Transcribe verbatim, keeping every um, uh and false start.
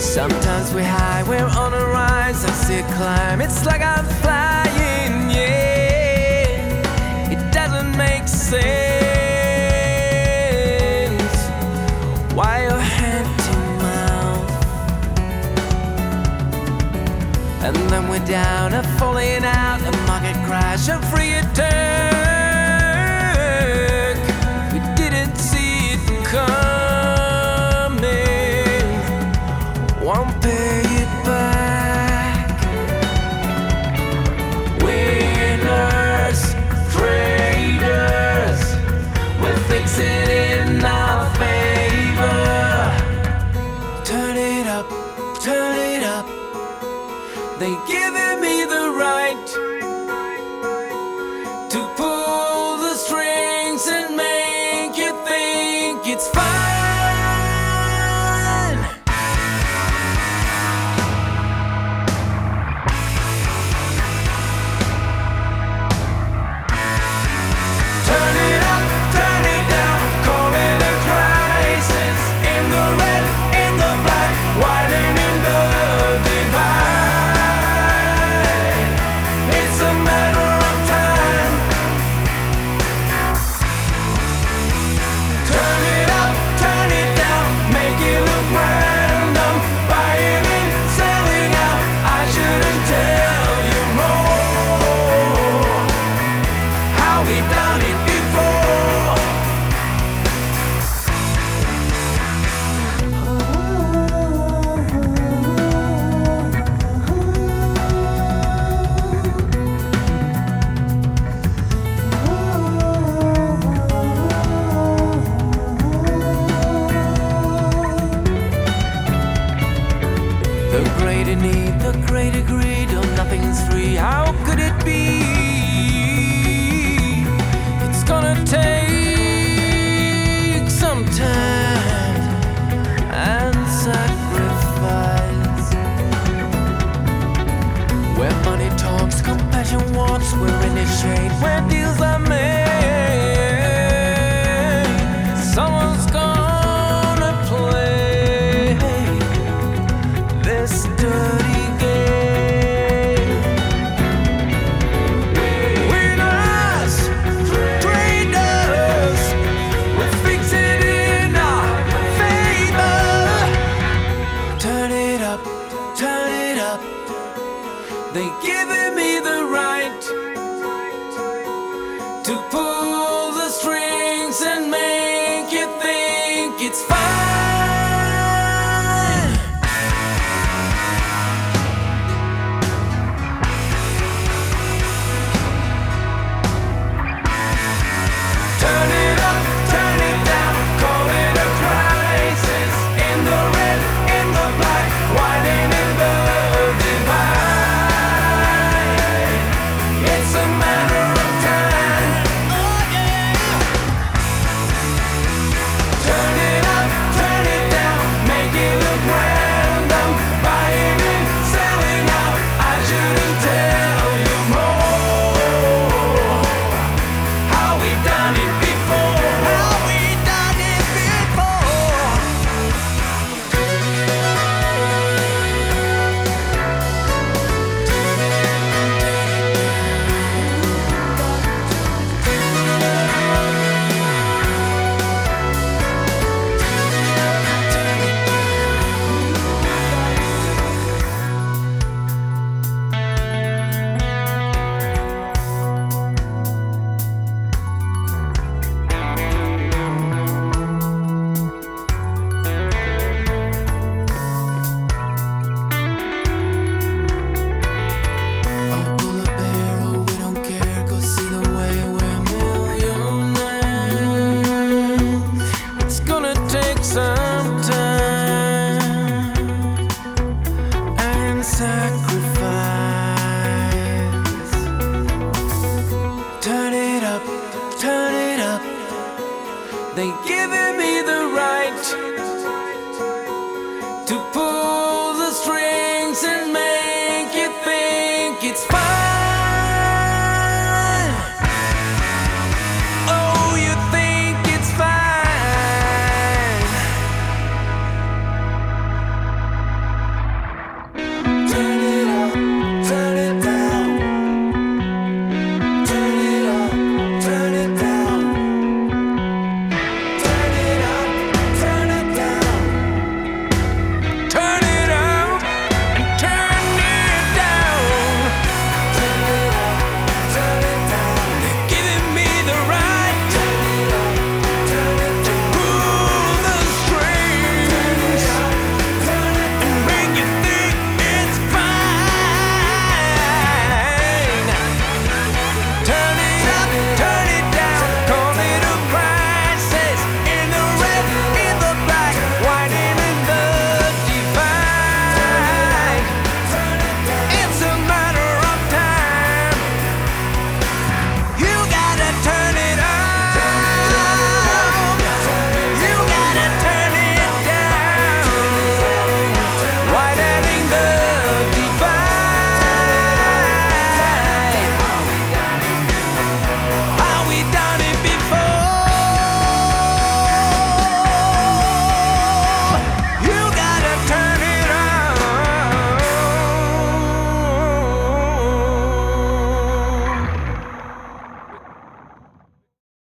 Sometimes we're high, we're on a rise. I see a climb, it's like I'm flying, yeah. It doesn't make sense why you're hand to mouth. And then we're down, a falling out, a market crash, a free attack. We didn't see it coming, won't pay it back. Winners, traders, we'll fix it in our favor. Turn it up, turn it up. They giving me the right to pull the strings and make you think it's fine. Turn it up, turn it down, call it a crisis. In the red, in the black, widening the divide. It's a matter of time. Turn it up, turn it down, make it look random. Buying in, selling out, I shouldn't tell you more. How we done it before. The greater need, the greater greed, oh nothing's free, how could it be? It's gonna take some time and sacrifice. Where money talks, compassion walks, we're in the shade where deals are made. Someone's gonna play this dirty game. Winners, traders, we'll fix it in our favor. Turn it up, turn it up. They